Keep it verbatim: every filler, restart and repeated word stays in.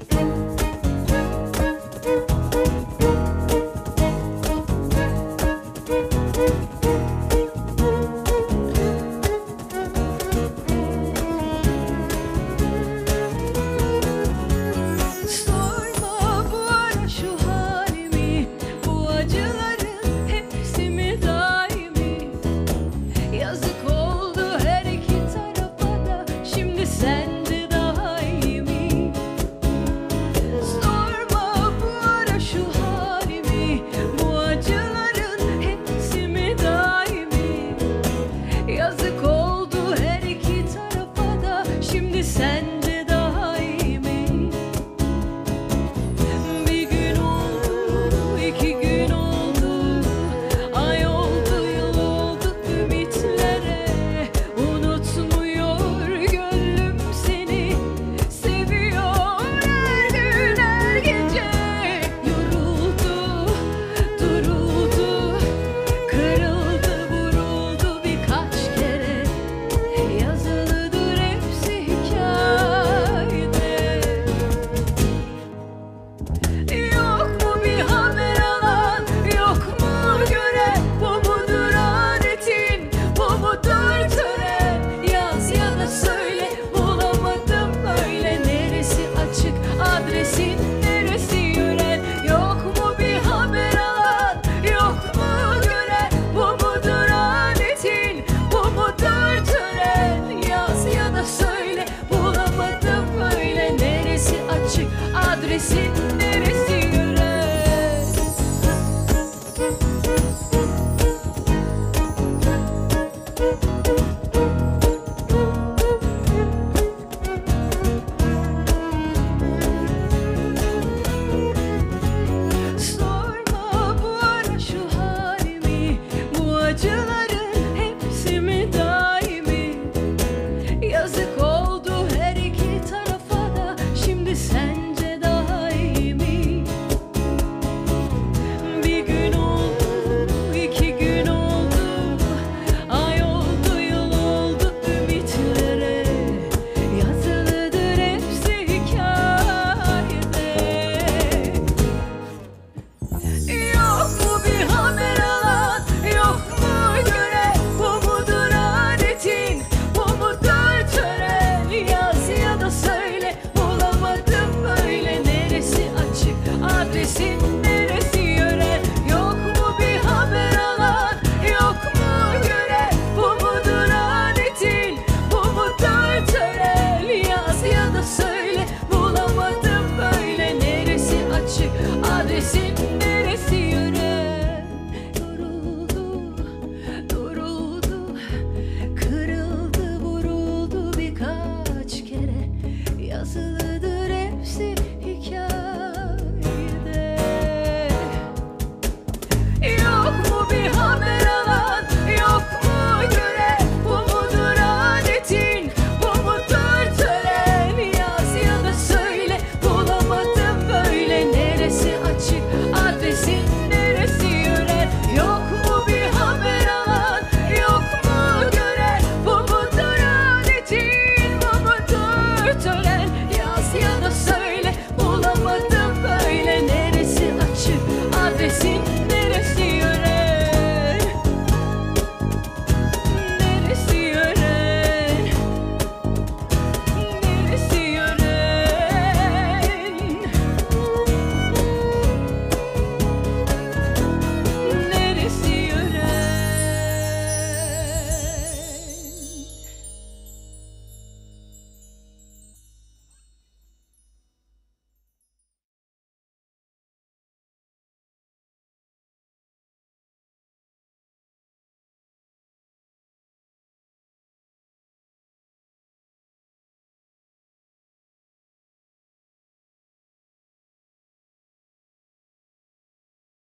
Adresin neresi yürek? Sorma bu ara şu halimi, bu acıların hepsi mi daimi? Yazık oldu her iki tarafa da, şimdi sence daha iyi mi? Bir gün oldu, iki gün oldu, ay oldu, yıl oldu ümitlere. Yazılıdır hepsi hikayede. Yok mu bir haber alan, yok mu göre? Bu mudur adetin, bu mudur tören? Yaz ya da söyle, bulamadım böyle. Neresi açık, adresin neresi yöre? Yok mu bir haber alan, yok mu göre? Bu mudur adetin, bu mudur tören? Yaz ya da söyle, bulamadım böyle. Neresi açık, adresin neresi yöre? Yoruldu, duruldu, kırıldı, vuruldu birkaç kere. Yazılıdır hepsi